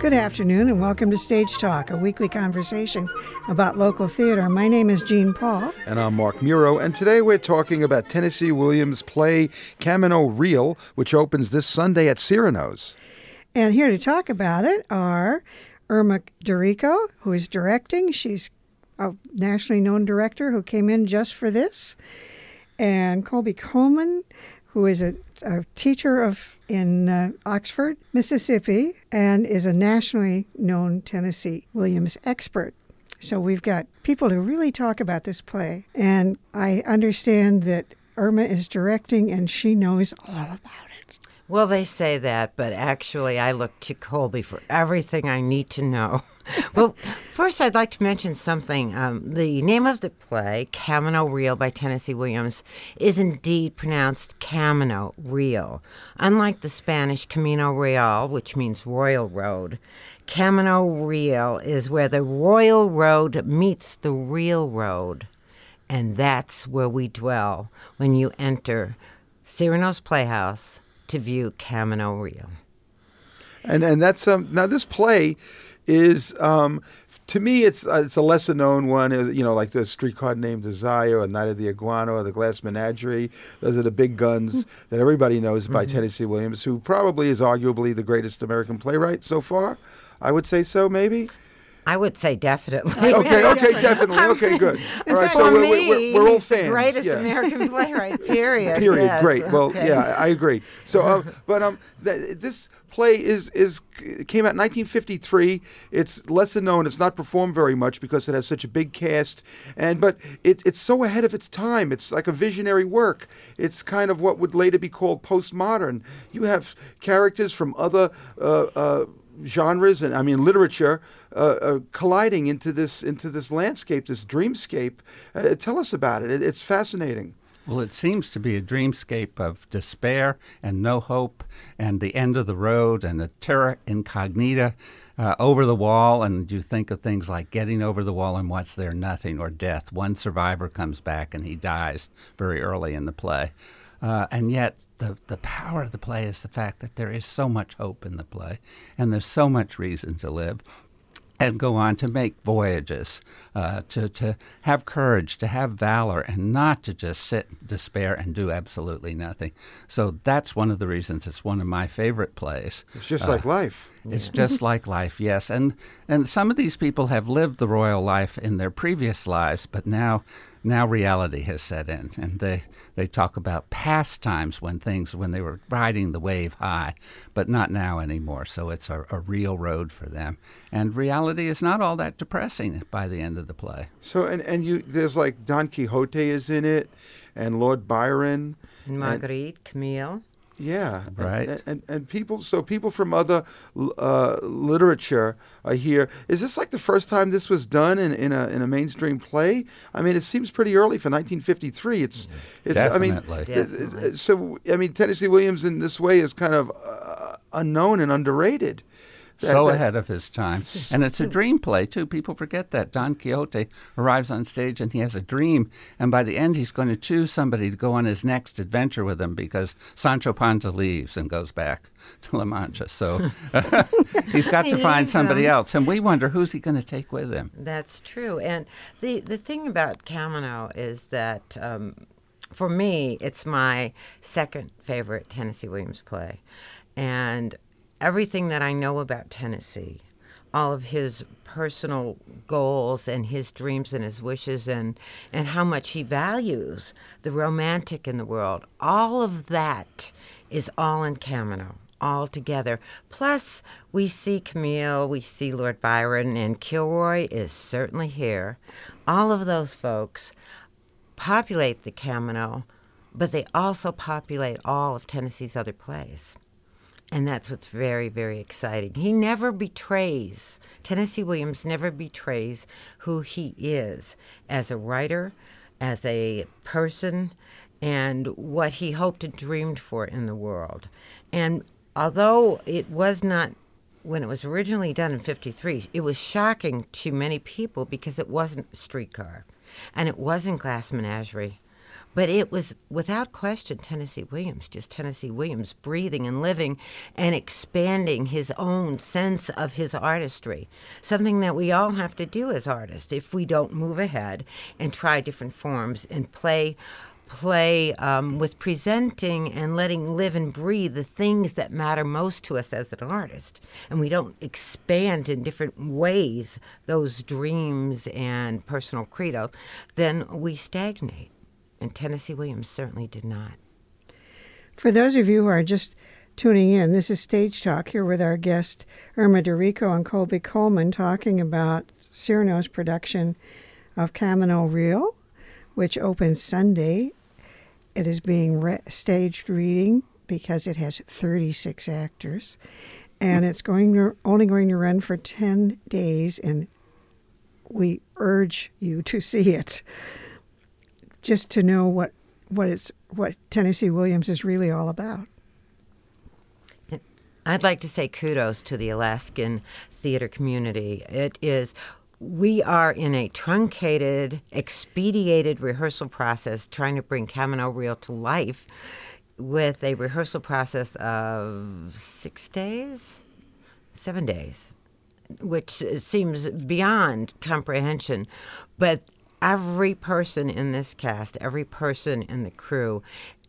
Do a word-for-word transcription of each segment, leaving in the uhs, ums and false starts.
Good afternoon and welcome to Stage Talk, a weekly conversation about local theater. My name is Jean Paul. And I'm Mark Muro, and today we're talking about Tennessee Williams' play Camino Real, which opens this Sunday at Cyrano's. And here to talk about it are Irma Dorico, who is directing. She's a nationally known director who came in just for this. And Colby Coleman, who is a, a teacher of in uh, Oxford, Mississippi, and is a nationally known Tennessee Williams expert. So we've got people to really talk about this play. And I understand that Irma is directing and she knows all about it. Well, they say that, but actually I look to Colby for everything I need to know. Well, first I'd like to mention something. Um, the name of the play, Camino Real by Tennessee Williams, is indeed pronounced Camino Real. Unlike the Spanish Camino Real, which means royal road, Camino Real is where the royal road meets the real road. And that's where we dwell when you enter Cyrano's Playhouse to view Camino Real. And and that's um now this play is um to me it's uh, it's a lesser known one, uh, you know, like the Streetcar Named Desire or Night of the Iguana or The Glass Menagerie. Those are the big guns that everybody knows by mm-hmm. Tennessee Williams, who probably is arguably the greatest American playwright so far. I would say so, maybe. I would say definitely. Okay, okay, definitely. Okay, good. All right, so we're, we're, we're all fans. The greatest yeah. American playwright, period. Period. Yes. Great. Well, okay. yeah, I agree. So, um, but um, th- this play is is came out in nineteen fifty-three. It's lesser known. It's not performed very much because it has such a big cast, and but it, it's so ahead of its time. It's like a visionary work. It's kind of what would later be called postmodern. You have characters from other Uh, uh, genres and I mean literature uh, uh, colliding into this into this landscape, this dreamscape. Uh, tell us about it. it. It's fascinating. Well, it seems to be a dreamscape of despair and no hope and the end of the road and the terra incognita uh, over the wall. And you think of things like getting over the wall and what's there? Nothing, or death. One survivor comes back and he dies very early in the play. Uh, and yet the, the power of the play is the fact that there is so much hope in the play, and there's so much reason to live and go on to make voyages, uh, to, to have courage, to have valor, and not to just sit in despair and do absolutely nothing. So that's one of the reasons it's one of my favorite plays. It's just uh, like life. It's yeah. just like life, yes. And, and some of these people have lived the royal life in their previous lives, but now Now reality has set in, and they, they talk about past times when things, when they were riding the wave high, but not now anymore. So it's a, a real road for them. And reality is not all that depressing by the end of the play. So, and, and you, there's like Don Quixote is in it, and Lord Byron. And Marguerite, and, Camille. Yeah, right. And, and and people, so people from other uh, literature are here. Is this like the first time this was done in, in a in a mainstream play? I mean, it seems pretty early for nineteen fifty-three. It's it's. Definitely. I mean, Definitely. so I mean, Tennessee Williams in this way is kind of uh, unknown and underrated. That, so that, ahead of his time. And it's a dream play, too. People forget that. Don Quixote arrives on stage and he has a dream. And by the end, he's going to choose somebody to go on his next adventure with him because Sancho Panza leaves and goes back to La Mancha. So he's got to find somebody him. else. And we wonder, who's he going to take with him? That's true. And the, the thing about Camino is that, um, for me, it's my second favorite Tennessee Williams play. And everything that I know about Tennessee, all of his personal goals and his dreams and his wishes and, and how much he values the romantic in the world, all of that is all in Camino, all together. Plus, we see Camille, we see Lord Byron, and Kilroy is certainly here. All of those folks populate the Camino, but they also populate all of Tennessee's other plays. And that's what's very, very exciting. He never betrays, Tennessee Williams never betrays who he is as a writer, as a person, and what he hoped and dreamed for in the world. And although it was not, when it was originally done in fifty-three, it was shocking to many people because it wasn't Streetcar and it wasn't Glass Menagerie. But it was, without question, Tennessee Williams, just Tennessee Williams breathing and living and expanding his own sense of his artistry, something that we all have to do as artists if we don't move ahead and try different forms and play play um, with presenting and letting live and breathe the things that matter most to us as an artist. And we don't expand in different ways those dreams and personal credos, then we stagnate. And Tennessee Williams certainly did not. For those of you who are just tuning in, this is Stage Talk here with our guest Irma DeRico and Colby Coleman talking about Cyrano's production of Camino Real, which opens Sunday. It is being re- staged reading because it has thirty-six actors, and it's going to, only going to run for ten days, and we urge you to see it just to know what what it's what Tennessee Williams is really all about. I'd like to say kudos to the Alaskan theater community. It is We are in a truncated, expedited rehearsal process trying to bring Camino Real to life with a rehearsal process of six days, seven days, which seems beyond comprehension. But every person in this cast, every person in the crew,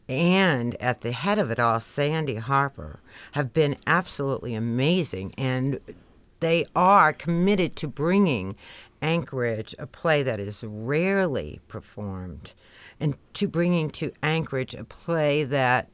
and at the head of it all, Sandy Harper, have been absolutely amazing. And they are committed to bringing Anchorage a play that is rarely performed, and to bringing to Anchorage a play that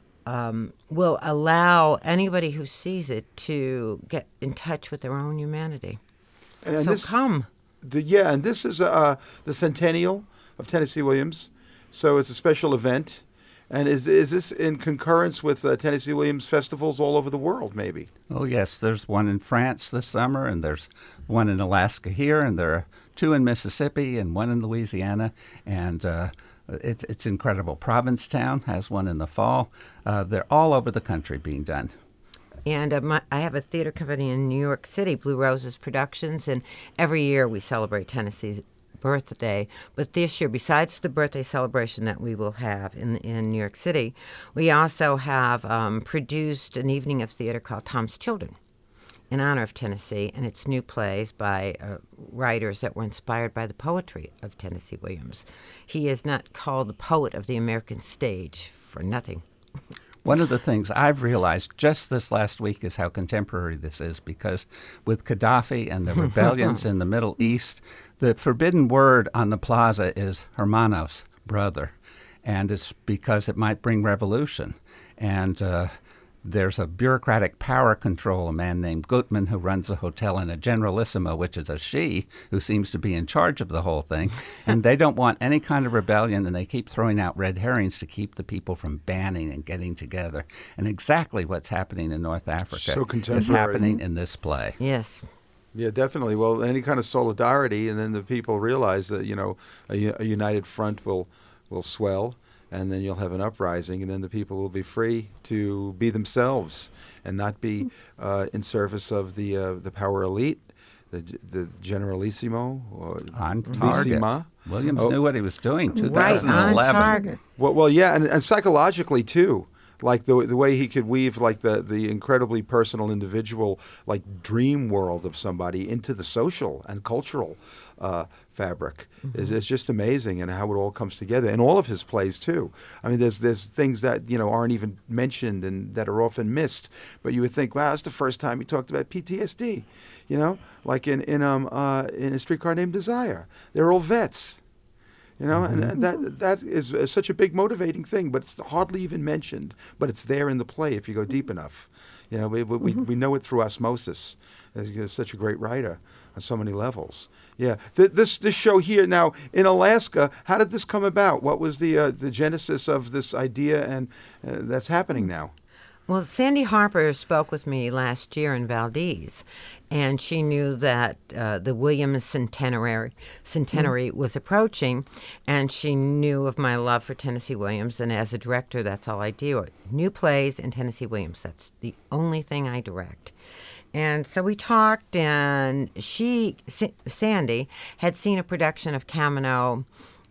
um, will allow anybody who sees it to get in touch with their own humanity. And, and so this, come. The, yeah, and this is uh, the centennial of Tennessee Williams, so it's a special event. And is is this in concurrence with uh, Tennessee Williams festivals all over the world, maybe? Oh, yes. There's one in France this summer, and there's one in Alaska here, and there are two in Mississippi and one in Louisiana. And uh, it's, it's incredible. Provincetown has one in the fall. Uh, they're all over the country being done. And uh, my, I have a theater company in New York City, Blue Roses Productions, and every year we celebrate Tennessee's birthday. But this year, besides the birthday celebration that we will have in in New York City, we also have um, produced an evening of theater called Tom's Children in honor of Tennessee, and it's new plays by uh, writers that were inspired by the poetry of Tennessee Williams. He is not called the poet of the American stage for nothing. One of the things I've realized just this last week is how contemporary this is, because with Gaddafi and the rebellions in the Middle East, the forbidden word on the plaza is hermanos, brother, and it's because it might bring revolution. And uh, there's a bureaucratic power control, a man named Gutman who runs a hotel, and a generalissima, which is a she, who seems to be in charge of the whole thing. And they don't want any kind of rebellion, and they keep throwing out red herrings to keep the people from banding and getting together. And exactly what's happening in North Africa So contemporary. is happening in this play. Yes. Yeah, definitely. Well, any kind of solidarity, and then the people realize that, you know, a, a united front will will swell, and then you'll have an uprising, and then the people will be free to be themselves and not be uh, in service of the uh, the power elite, the the generalissimo, or On target. Lissima. Williams Oh. knew what he was doing. Right, on two thousand eleven. target. Well, well, yeah, and, and psychologically too, like the the way he could weave like the the incredibly personal, individual, like dream world of somebody into the social and cultural uh, fabric mm-hmm. is is just amazing, and how it all comes together. And all of his plays too. I mean, there's there's things that you know aren't even mentioned and that are often missed. But you would think, wow, it's the first time he talked about P T S D. You know, like in in um uh, in A Streetcar Named Desire, they're all vets. You know, mm-hmm. and, and that that is, is such a big motivating thing, but it's hardly even mentioned. But it's there in the play if you go deep enough. You know, we we, mm-hmm. we know it through osmosis. He's such a great writer on so many levels. Yeah, Th- this this show here now in Alaska. How did this come about? What was the uh, the genesis of this idea, and uh, that's happening now? Well, Sandy Harper spoke with me last year in Valdez, and she knew that uh, the Williams centenary centenary mm. was approaching, and she knew of my love for Tennessee Williams. And as a director, that's all I do: new plays and Tennessee Williams. That's the only thing I direct. And so we talked, and she, S- Sandy, had seen a production of Camino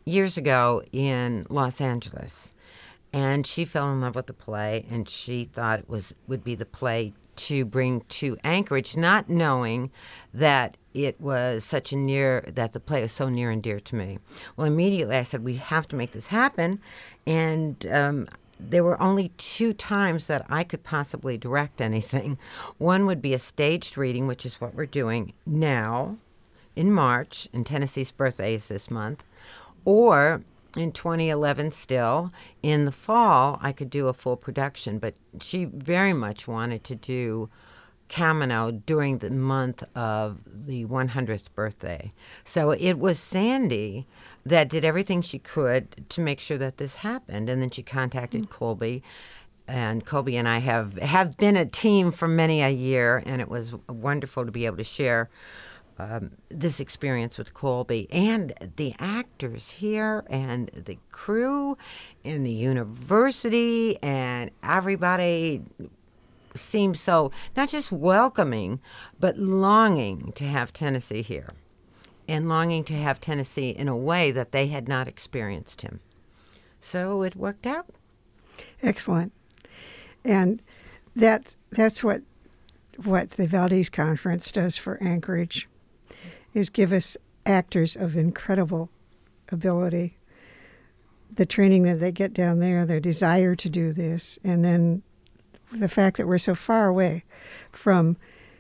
years ago in Los Angeles, and she fell in love with the play, and she thought it was would be the play to bring to Anchorage, not knowing that it was such a near, that the play was so near and dear to me. Well, immediately I said, we have to make this happen. And um, there were only two times that I could possibly direct anything. One would be a staged reading, which is what we're doing now in March, and Tennessee's birthday is this month, or in twenty eleven still, in the fall, I could do a full production, but she very much wanted to do Camino during the month of the one hundredth birthday. So it was Sandy that did everything she could to make sure that this happened, and then she contacted mm-hmm. Colby, and Colby and I have, have been a team for many a year, and it was wonderful to be able to share Um, this experience with Colby and the actors here and the crew and the university, and everybody seemed so not just welcoming but longing to have Tennessee here and longing to have Tennessee in a way that they had not experienced him. So it worked out. Excellent. And that that's what what the Valdez Conference does for Anchorage, is give us actors of incredible ability, the training that they get down there, their desire to do this, and then the fact that we're so far away from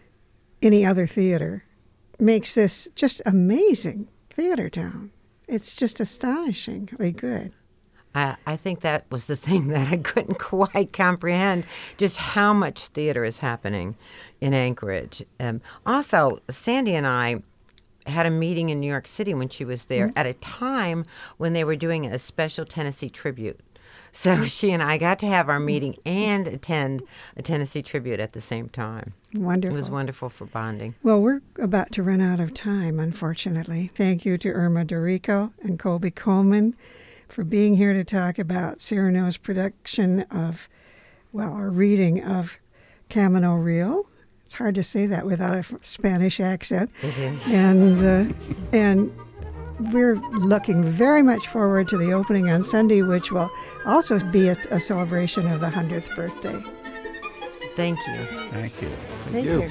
any other theater makes this just amazing theater town. It's just astonishingly good. I, I think that was the thing that I couldn't quite comprehend, just how much theater is happening in Anchorage. Um, also, Sandy and I had a meeting in New York City when she was there mm-hmm. at a time when they were doing a special Tennessee tribute. So she and I got to have our meeting and attend a Tennessee tribute at the same time. Wonderful. It was wonderful for bonding. Well, we're about to run out of time, unfortunately. Thank you to Irma Dorico and Colby Coleman for being here to talk about Cyrano's production of, well, a reading of Camino Real. It's hard to say that without a Spanish accent. It is. And, uh, and we're looking very much forward to the opening on Sunday, which will also be a, a celebration of the one hundredth birthday. Thank you. Thank you. Thank, Thank you. you.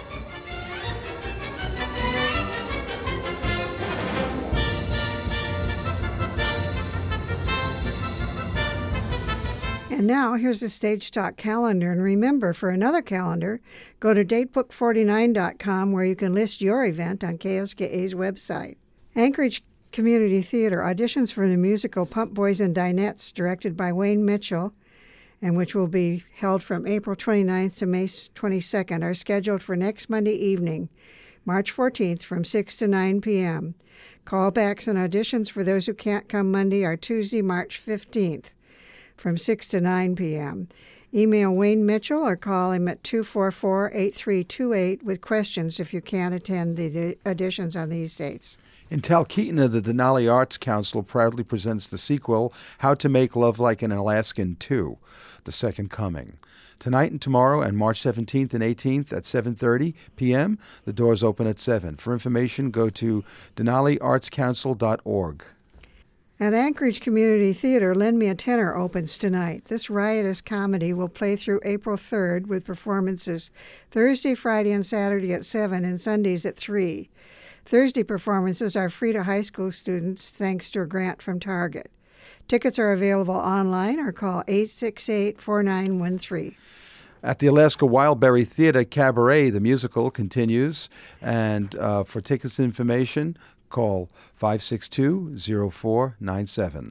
And now, here's the Stage Talk calendar. And remember, for another calendar, go to datebook forty-nine dot com, where you can list your event on K S K A's website. Anchorage Community Theater auditions for the musical Pump Boys and Dinettes, directed by Wayne Mitchell, and which will be held from April twenty-ninth to May twenty-second, are scheduled for next Monday evening, March fourteenth, from six to nine p.m. Callbacks and auditions for those who can't come Monday are Tuesday, March fifteenth. From six to nine p.m. Email Wayne Mitchell or call him at two four four, eight three two eight with questions if you can't attend the auditions on these dates. In Talkeetna, the Denali Arts Council proudly presents the sequel, How to Make Love Like an Alaskan two, The Second Coming. Tonight and tomorrow, and March seventeenth and eighteenth at seven thirty p.m. The doors open at seven. For information, go to denali arts council dot org. At Anchorage Community Theater, Lend Me a Tenor opens tonight. This riotous comedy will play through April third with performances Thursday, Friday, and Saturday at seven and Sundays at three. Thursday performances are free to high school students thanks to a grant from Target. Tickets are available online or call eight six eight, four nine one three. At the Alaska Wildberry Theater, Cabaret, the musical, continues. And uh, for tickets and information, call five six two, zero four nine seven.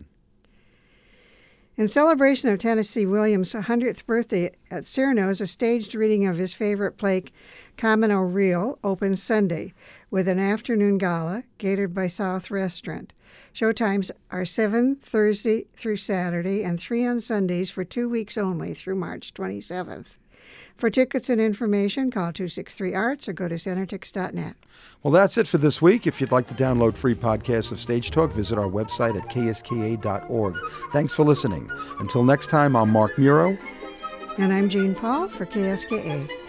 In celebration of Tennessee Williams' one hundredth birthday at Cyrano's, a staged reading of his favorite play, Camino Real, opens Sunday with an afternoon gala catered by South Restaurant. Showtimes are seven Thursday through Saturday and three on Sundays for two weeks only through March twenty-seventh. For tickets and information, call two six three arts or go to centertix dot net. Well, that's it for this week. If you'd like to download free podcasts of Stage Talk, visit our website at k s k a dot org. Thanks for listening. Until next time, I'm Mark Muro. And I'm Jean Paul for K S K A.